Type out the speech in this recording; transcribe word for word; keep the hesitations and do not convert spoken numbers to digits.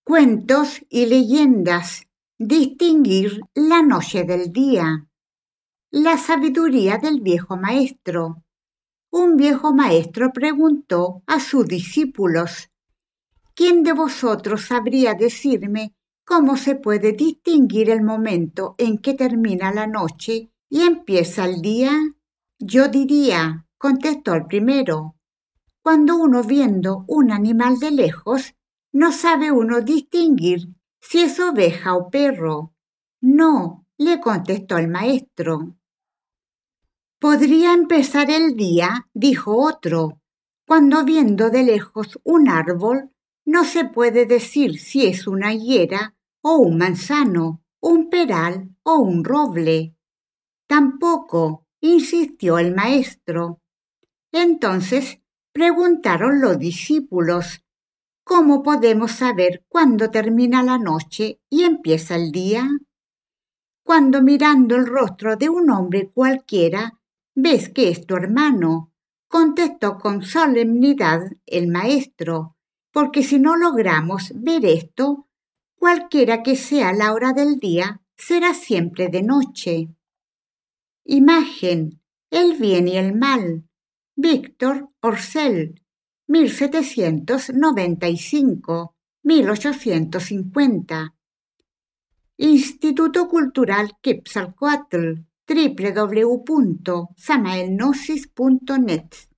Cuentos y leyendas. Distinguir la noche del día. La sabiduría del viejo maestro. Un viejo maestro preguntó a sus discípulos: ¿Quién de vosotros sabría decirme cómo se puede distinguir el momento en que termina la noche y empieza el día? Yo diría, contestó el primero, cuando uno viendo un animal de lejos, no sabe uno distinguir si es oveja o perro. No, le contestó el maestro. Podría empezar el día, dijo otro, cuando viendo de lejos un árbol, no se puede decir si es una higuera o un manzano, un peral o un roble. Tampoco, insistió el maestro. Entonces preguntaron los discípulos: ¿Cómo podemos saber cuándo termina la noche y empieza el día? Cuando mirando el rostro de un hombre cualquiera, ves que es tu hermano, contestó con solemnidad el maestro, porque si no logramos ver esto, cualquiera que sea la hora del día, será siempre de noche. Imagen: el bien y el mal. Víctor Orcel, mil setecientos noventa y cinco a mil ochocientos cincuenta. Instituto Cultural Quetzalcóatl, doble u doble u doble u punto samaelgnosis punto net.